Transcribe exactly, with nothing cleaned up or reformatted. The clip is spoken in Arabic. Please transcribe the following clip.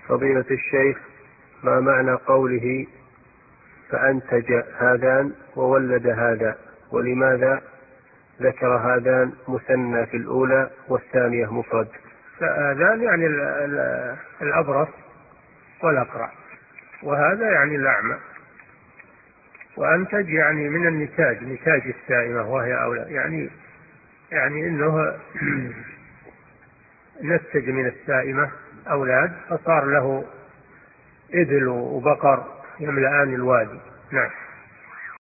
فضيلة الشيخ، ما معنى قوله فأنتج هذان وولد هذا، ولماذا ذكر هذان مثنى في الأولى والثانية مفرد؟ هذان يعني الأبرص والأقرع، وهذا يعني الأعمى. وأنتج يعني من النتاج، نتاج السائمة وهي أولاد، يعني يعني إنه نتج من السائمة أولاد، فصار له إبل وبقر يملأان الوادي. نعم.